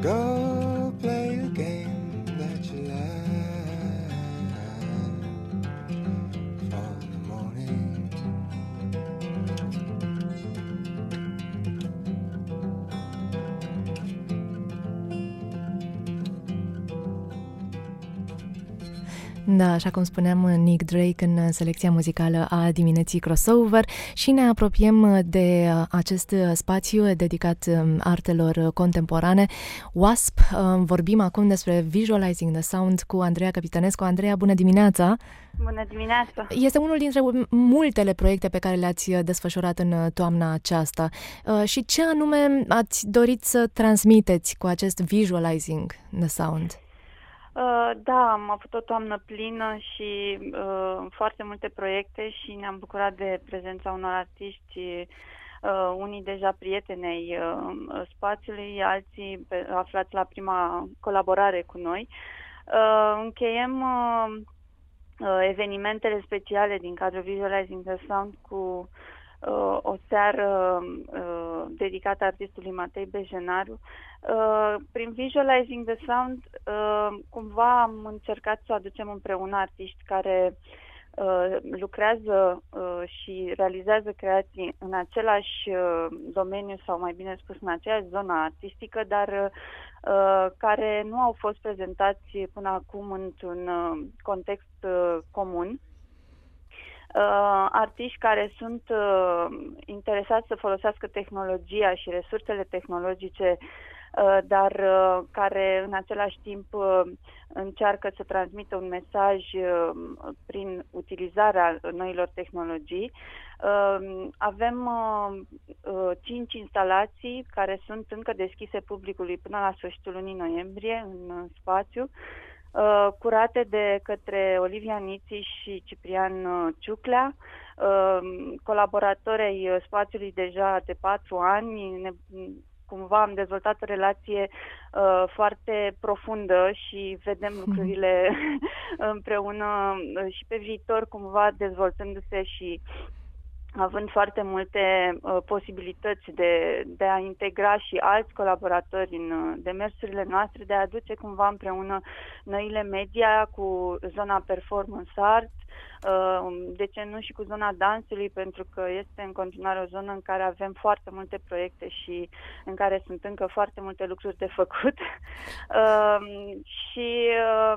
Go play a game that you like for the morning. Da, așa cum spuneam, Nick Drake în selecția muzicală a dimineții Crossover și ne apropiem de acest spațiu dedicat artelor contemporane, WASP. Vorbim acum despre Visualizing the Sound cu Andreea Capitanescu. Andreea, bună dimineața! Bună dimineața! Este unul dintre multele proiecte pe care le-ați desfășurat în toamna aceasta. Și ce anume ați dorit să transmiteți cu acest Visualizing the Sound? Da, am avut o toamnă plină și foarte multe proiecte și ne-am bucurat de prezența unor artiști, unii deja prietenei spațiului, alții aflați la prima colaborare cu noi. Încheiem evenimentele speciale din cadrul Visualizing the Sound cu o seară dedicată artistului Matei Bejenaru. Prin Visualizing the Sound cumva am încercat să aducem împreună artiști care lucrează și realizează creații în același domeniu sau mai bine spus în aceeași zonă artistică, dar care nu au fost prezentați până acum într-un context comun. Artiști care sunt interesați să folosească tehnologia și resursele tehnologice, dar care în același timp încearcă să transmită un mesaj prin utilizarea noilor tehnologii. Avem 5 instalații care sunt încă deschise publicului până la sfârșitul lunii noiembrie în spațiu, curate de către Olivia Niții și Ciprian Ciuclea, colaboratori ai spațiului deja de 4 ani. Cumva am dezvoltat o relație foarte profundă și vedem lucrurile împreună și pe viitor cumva dezvoltându-se și având foarte multe posibilități de a integra și alți colaboratori în demersurile noastre, de a aduce cumva împreună noile media cu zona performance art, de ce nu și cu zona dansului, pentru că este în continuare o zonă în care avem foarte multe proiecte și în care sunt încă foarte multe lucruri de făcut. Și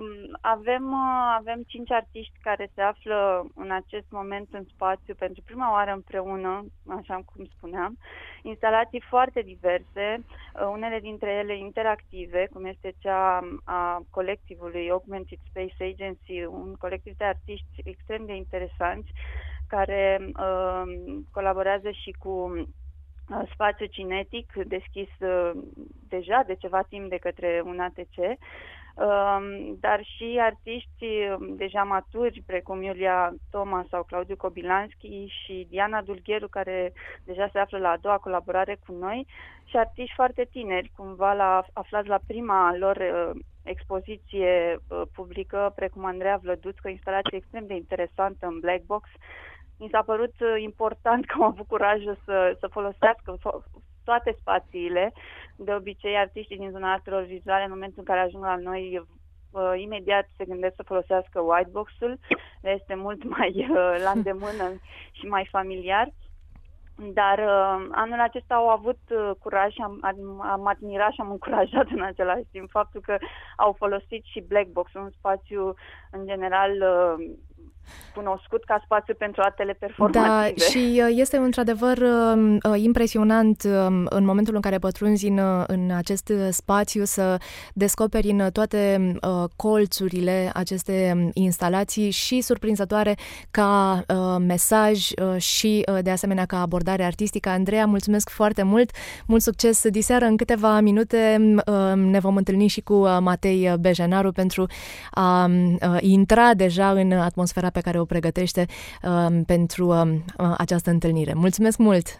avem 5 artiști care se află în acest moment în spațiu pentru prima oară împreună, așa cum spuneam, instalații foarte diverse, unele dintre ele interactive, cum este cea a colectivului Augmented Space Agency, un colectiv de artiști extrem de interesanți care colaborează și cu Spațiu Cinetic, deschis deja de ceva timp de către un ATC, dar și artiști deja maturi, precum Iulia Toma sau Claudiu Kobilanski și Diana Dulgheru, care deja se află la a doua colaborare cu noi, și artiști foarte tineri, cumva aflați la prima lor expoziție publică, precum Andreea Vlăduț, cu o instalație extrem de interesantă în Black Box. Mi s-a părut important că am avut curajul să folosească toate spațiile. De obicei, artiștii din zona artelor vizuale, în momentul în care ajung la noi, imediat se gândesc să folosească whitebox-ul. Este mult mai la îndemână și mai familiar. Dar anul acesta au avut curaj și am admirat și am încurajat în același timp faptul că au folosit și Black Box, un spațiu în general cunoscut ca spațiu pentru artele performative. Da, și este într-adevăr impresionant în momentul în care pătrunzi în acest spațiu să descoperi în toate colțurile aceste instalații și surprinzătoare ca mesaj și de asemenea ca abordare artistică. Andreea, mulțumesc foarte mult, mult succes! Diseară în câteva minute ne vom întâlni și cu Matei Bejenaru pentru a intra deja în atmosfera pe care o pregătește pentru această întâlnire. Mulțumesc mult!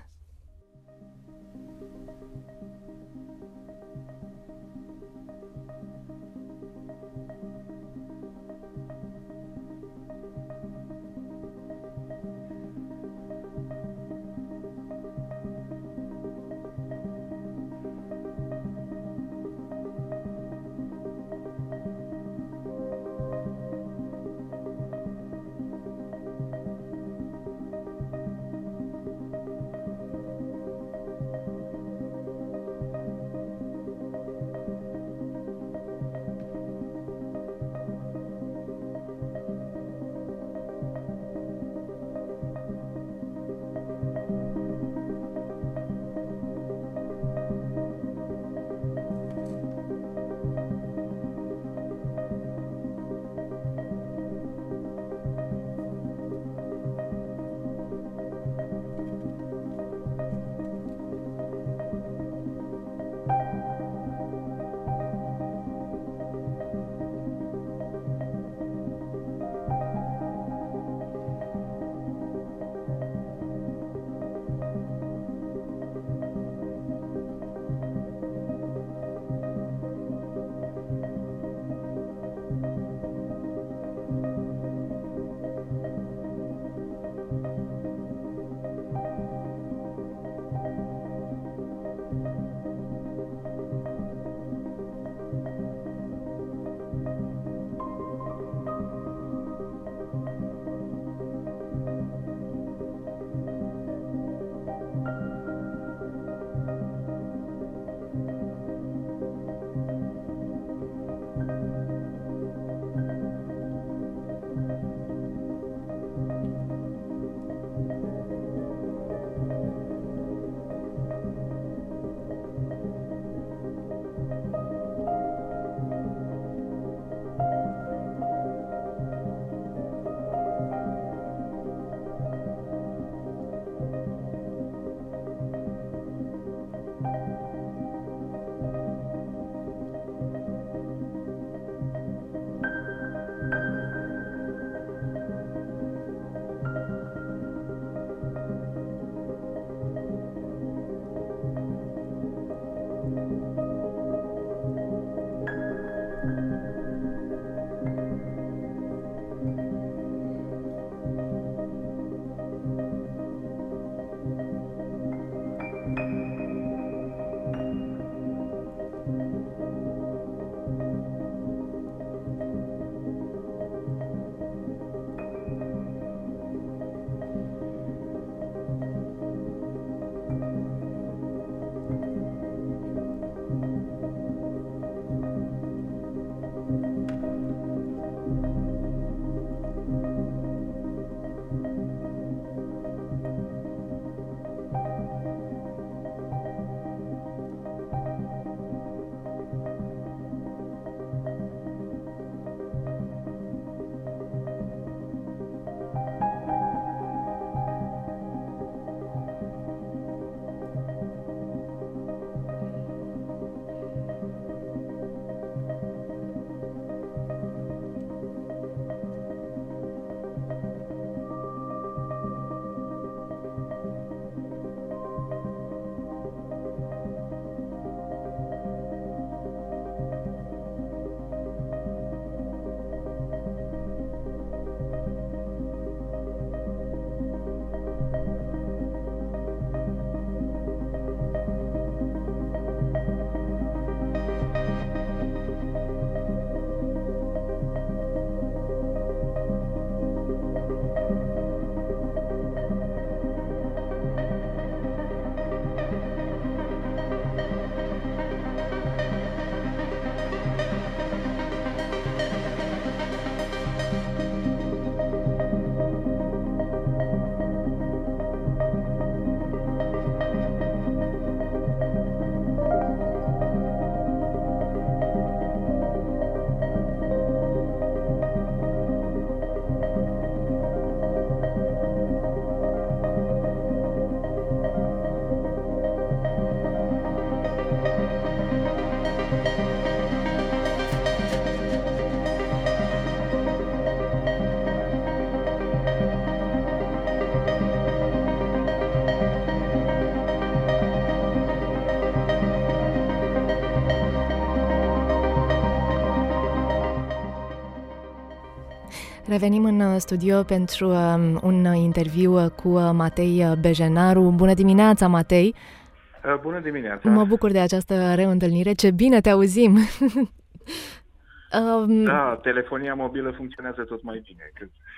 Revenim în studio pentru un interviu cu Matei Bejanaru. Bună dimineața, Matei! Bună dimineața! Mă bucur de această reîntâlnire. Ce bine te auzim! Da, telefonia mobilă funcționează tot mai bine.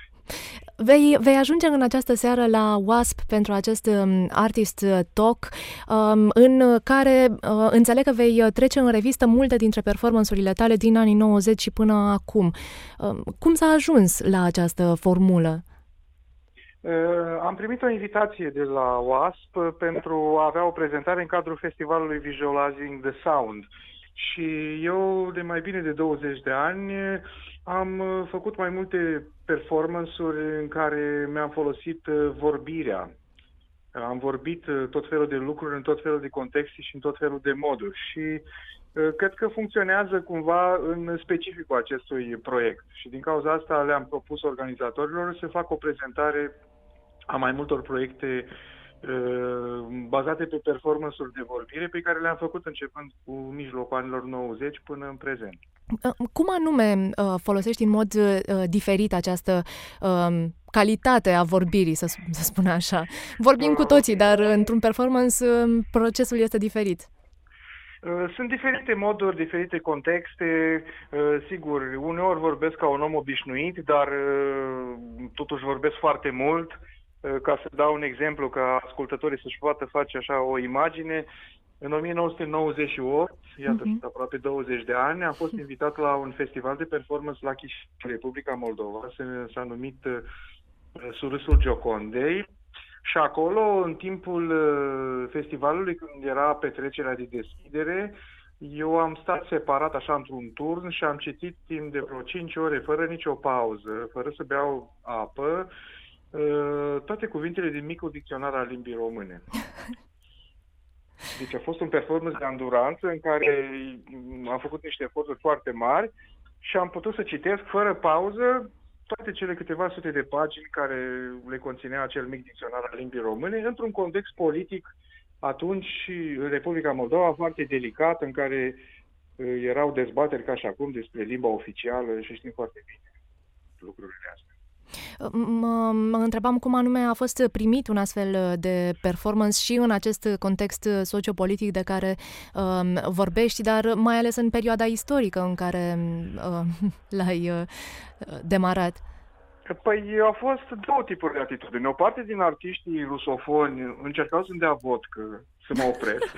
Vei ajunge în această seară la WASP pentru acest Artist Talk, în care înțeleg că vei trece în revistă multe dintre performanțurile tale din anii 90 și până acum. Cum s-a ajuns la această formulă? Am primit o invitație de la WASP pentru a avea o prezentare în cadrul festivalului Visualizing the Sound. Și eu, de mai bine de 20 de ani, am făcut mai multe performance-uri în care mi-am folosit vorbirea. Am vorbit tot felul de lucruri în tot felul de contexte și în tot felul de moduri. Și cred că funcționează cumva în specificul acestui proiect. Și din cauza asta le-am propus organizatorilor să fac o prezentare a mai multor proiecte bazate pe performance-uri de vorbire pe care le-am făcut începând cu mijlocul anilor 90 până în prezent. Cum anume folosești în mod diferit această calitate a vorbirii, să spun așa? Vorbim cu toții, dar într-un performance procesul este diferit. Sunt diferite moduri, diferite contexte. Sigur, uneori vorbesc ca un om obișnuit, dar totuși vorbesc foarte mult. Ca să dau un exemplu, ca ascultătorii să-și poată face așa o imagine, în 1998, iată, aproape 20 de ani, am fost invitat la un festival de performance la Chișinău, Republica Moldova, s-a numit Surâsul Giocondei, și acolo, în timpul festivalului, când era petrecerea de deschidere, eu am stat separat așa într-un turn și am citit timp de vreo 5 ore, fără nicio pauză, fără să beau apă, toate cuvintele din micul dicționar al limbii române. Deci a fost un performance de anduranță în care am făcut niște eforturi foarte mari și am putut să citesc fără pauză toate cele câteva sute de pagini care le conținea acel mic dicționar al limbii române, într-un context politic atunci în Republica Moldova foarte delicat, în care erau dezbateri ca și acum despre limba oficială și știm foarte bine lucrurile astea. Mă întrebam cum anume a fost primit un astfel de performance și în acest context sociopolitic de care vorbești, dar mai ales în perioada istorică în care l-ai demarat. Păi au fost două tipuri de atitudini. O parte din artiștii rusofoni încercau să-mi dea vodcă, să mă opresc.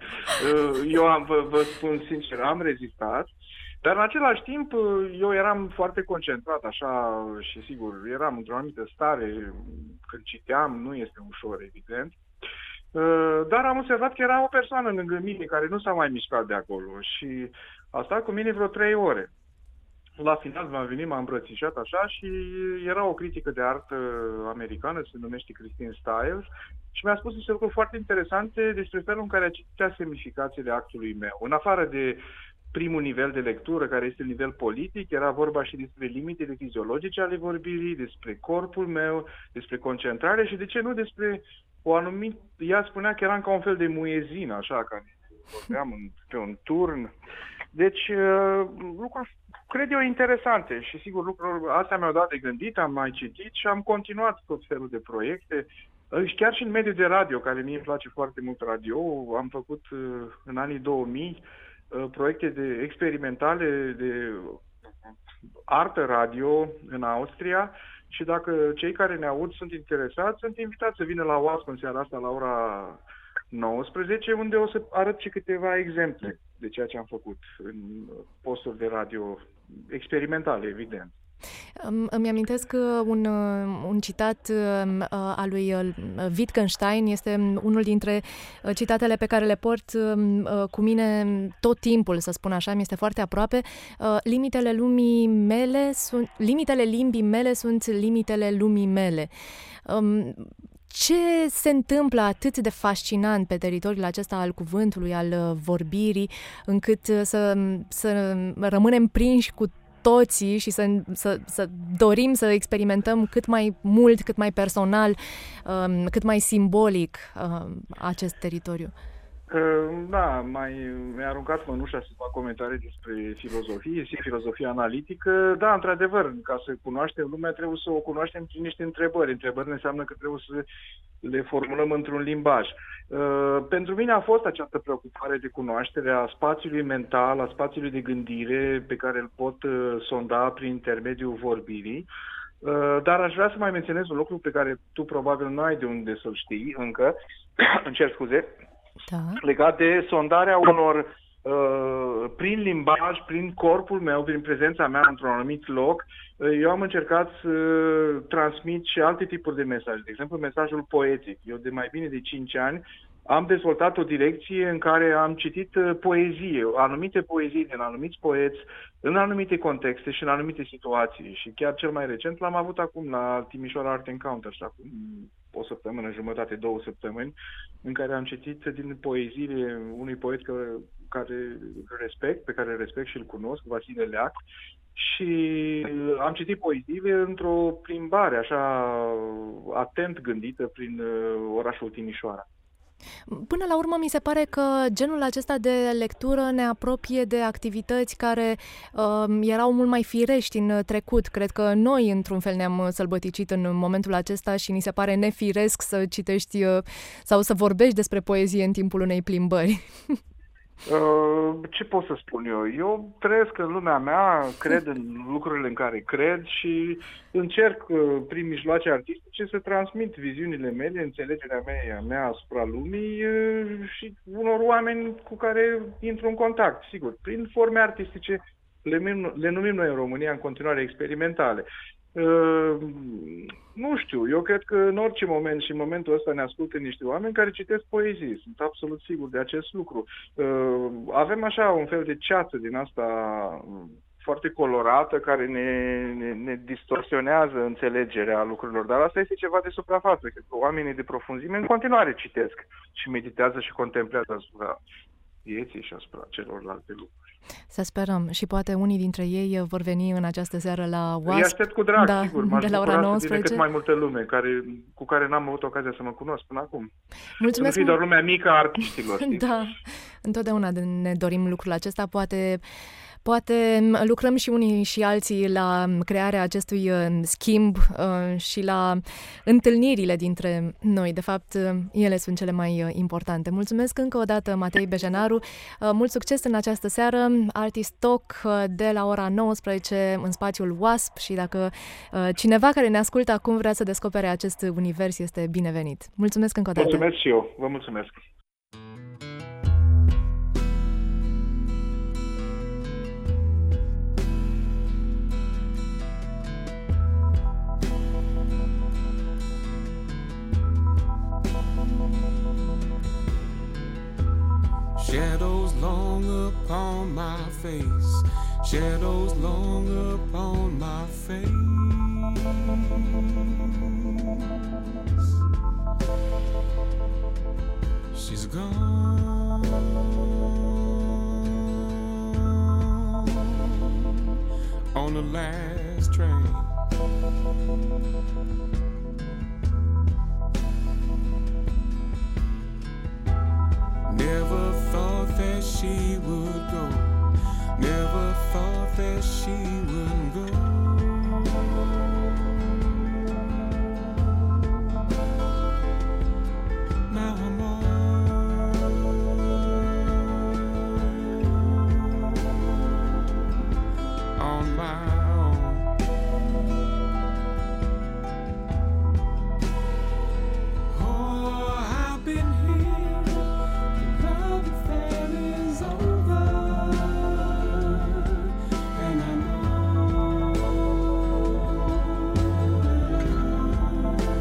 Eu vă spun sincer, am rezistat. Dar în același timp, eu eram foarte concentrat, așa, și sigur, eram într-o anumită stare, când citeam, nu este ușor, evident, dar am observat că era o persoană lângă mine care nu s-a mai mișcat de acolo și a stat cu mine vreo 3 ore. La final m-a venit, m-a îmbrățișat așa și era o critică de artă americană, se numește Christine Stiles, și mi-a spus niște lucruri foarte interesante despre felul în care citea semnificațiile actului meu. În afară de primul nivel de lectură, care este nivel politic, era vorba și despre limitele fiziologice ale vorbirii, despre corpul meu, despre concentrare și, de ce nu, despre o anumită... Ea spunea că eram ca un fel de muezin, așa, care vorbeam pe un turn. Deci, lucruri, cred eu, interesante și, sigur, lucruri astea mi-au dat de gândit, am mai citit și am continuat tot felul de proiecte. Și chiar și în mediul de radio, care mie îmi place foarte mult radio, am făcut în anii 2000 proiecte experimentale de artă radio în Austria și dacă cei care ne aud sunt interesați, sunt invitați să vină la WASP în seara asta la ora 19, unde o să arăt și câteva exemple de ceea ce am făcut în posturi de radio experimentale, evident. Îmi amintesc un citat al lui Wittgenstein, este unul dintre citatele pe care le port cu mine tot timpul, să spun așa, mi este foarte aproape. Limitele limbii mele sunt limitele lumii mele. Ce se întâmplă atât de fascinant pe teritoriul acesta al cuvântului, al vorbirii, încât să rămânem prinși cu toții și să dorim să experimentăm cât mai mult, cât mai personal, cât mai simbolic acest teritoriu? Da, mi-a aruncat mănușa să fac comentarii despre filozofie și filozofia analitică. Da, într-adevăr, ca să cunoaștem lumea trebuie să o cunoaștem prin niște întrebări. Întrebări înseamnă că trebuie să le formulăm într-un limbaj. Pentru mine a fost această preocupare de cunoaștere a spațiului mental, a spațiului de gândire pe care îl pot sonda prin intermediul vorbirii. Dar aș vrea să mai menționez un lucru pe care tu probabil nu ai de unde să-l știi încă, îmi cer scuze, legat de sondarea unor, prin limbaj, prin corpul meu, prin prezența mea într-un anumit loc, eu am încercat să transmit și alte tipuri de mesaje. De exemplu, mesajul poetic. Eu de mai bine de 5 ani am dezvoltat o direcție în care am citit poezie, anumite poezii din anumiți poeți, în anumite contexte și în anumite situații. Și chiar cel mai recent l-am avut acum la Timișoara Art Encounters, acum o săptămână, jumătate, 2 săptămâni, în care am citit din poeziile unui poet pe care îl respect și îl cunosc, Vasile Leac, și am citit poeziile într-o plimbare așa atent gândită prin orașul Timișoara. Până la urmă, mi se pare că genul acesta de lectură ne apropie de activități care erau mult mai firești în trecut. Cred că noi, într-un fel, ne-am sălbăticit în momentul acesta și ni se pare nefiresc să citești sau să vorbești despre poezie în timpul unei plimbări. Ce pot să spun eu? Eu trăiesc în lumea mea, cred în lucrurile în care cred și încerc prin mijloace artistice să transmit viziunile mele, înțelegerea mea asupra lumii și unor oameni cu care intru în contact. Sigur, prin forme artistice le numim noi în România în continuare experimentale. Nu știu, eu cred că în orice moment și în momentul ăsta ne ascultă niște oameni care citesc poezii. Sunt absolut sigur de acest lucru. Avem așa un fel de ceață din asta foarte colorată care ne distorsionează înțelegerea lucrurilor, dar asta este ceva de suprafață. Cred că oamenii de profunzime în continuare citesc și meditează și contemplează asupra vieții și asupra celorlalte lucruri. Să sperăm. Și poate unii dintre ei vor veni în această seară la WASP. Îi aștept cu drag, sigur. De la ora 19. Cât mai multă lume cu care n-am avut ocazia să mă cunosc până acum. Mulțumesc. Să nu fie doar lumea mică a artiștilor. Da, întotdeauna ne dorim lucrul acesta. Poate lucrăm și unii și alții la crearea acestui schimb și la întâlnirile dintre noi. De fapt, ele sunt cele mai importante. Mulțumesc încă o dată, Matei Bejenaru. Mult succes în această seară. Artist Talk de la ora 19 în spațiul WASP și dacă cineva care ne ascultă acum vrea să descopere acest univers, este binevenit. Mulțumesc încă o dată. Mulțumesc și eu. Vă mulțumesc. Shadows long upon my face, shadows long upon my face. She's gone on the last train. Never thought that she would go. Never thought that she would